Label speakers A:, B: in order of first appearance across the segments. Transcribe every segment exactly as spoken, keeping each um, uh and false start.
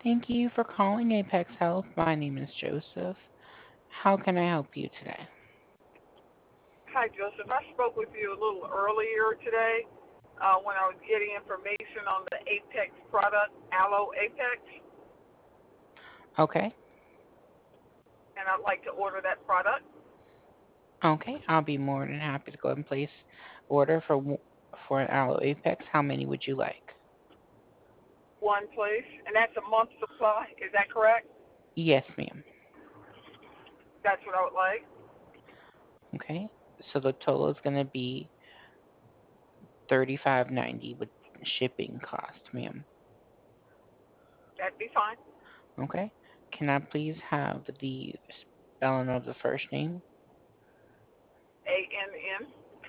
A: Thank you for calling Apex Health. My name is Joseph. How can I help you today?
B: Hi, Joseph. I spoke with you a little earlier today uh, when I was getting information on the Apex product, Aloe Apex,
A: Okay.
B: and I'd like to order that product.
A: Okay, I'll be more than happy to go ahead and place order for w- for an Aloe Apex. How many would you like?
B: One, please. And that's a month supply. Is that correct?
A: Yes, ma'am.
B: That's what I would like.
A: Okay. So the total is going to be thirty-five ninety with shipping cost, ma'am.
B: That'd be fine.
A: Okay. Can I please have the spelling of the first name?
B: A N N.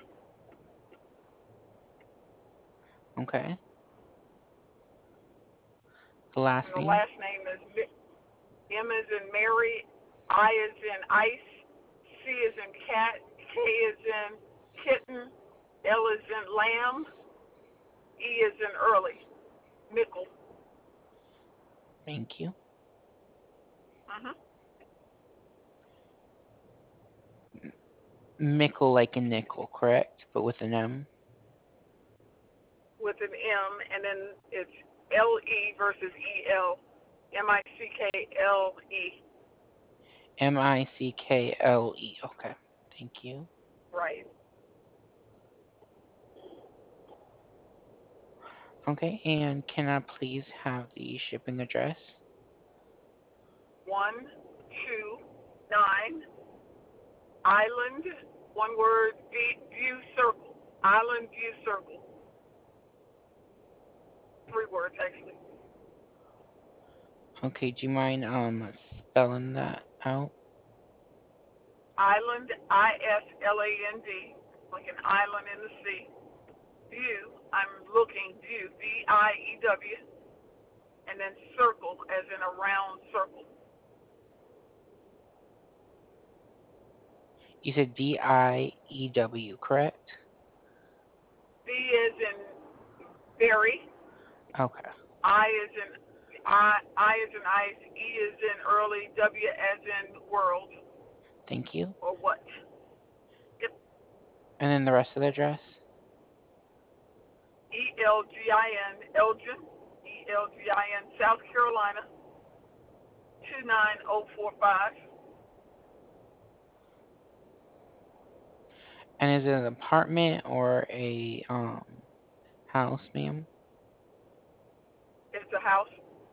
A: Okay. The
B: And
A: last
B: the
A: name?
B: last name is M is in Mary, I is in ice, C is in cat, K is in kitten, L is in lamb, E is in early. Mickle.
A: Thank you.
B: Uh-huh.
A: Mickle like a nickel, correct? But with an M.
B: With an M, and then it's L E versus E L, M I C K L E.
A: M I C K L E. Okay. Thank you.
B: Right.
A: Okay, and can I please have the shipping address?
B: One, two, nine, Island, one word, View Circle. Island View Circle. Three words, actually.
A: Okay, do you mind um spelling that out?
B: Island, I S L A N D, like an island in the sea. View, I'm looking, view, V I E W, and then circle, as in a round circle.
A: You said V I E W, correct?
B: V is in berry,
A: Okay,
B: I is in I, I is in ice, E is in early, W as in world,
A: thank you.
B: or what? Yep.
A: And then the rest of the address?
B: E L G I N, Elgin, E L G I N, South Carolina, two nine zero four five.
A: And is it an apartment or a um house, ma'am?
B: It's a house.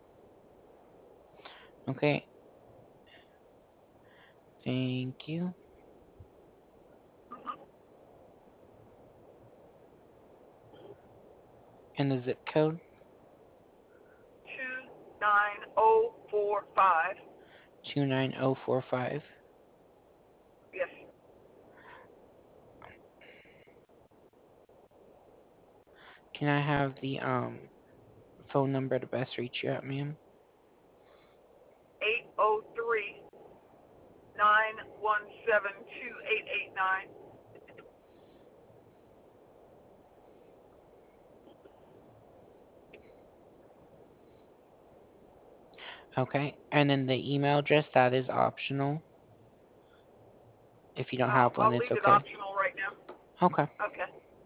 A: Okay, thank you.
B: Mm-hmm.
A: And the zip code?
B: two nine zero four five.
A: two nine zero four five.
B: Yes.
A: Can I have the um phone number to best reach you at, ma'am?
B: eight zero three nine one seven two eight eight nine.
A: Okay, and then the email address, that is optional. If you don't
B: Um,
A: have one,
B: I'll
A: it's
B: leave it
A: okay.
B: optional right now.
A: Okay,
B: Okay.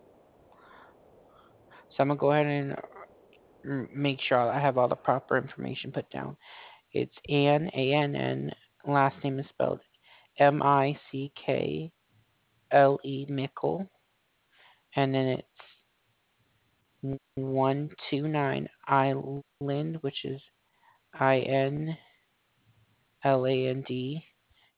A: so I'm gonna go ahead and r- make sure I have all the proper information put down. It's Ann, A N N, last name is spelled M I C K L E, Mickle, and then it's one two nine Island, which is I N L A N D,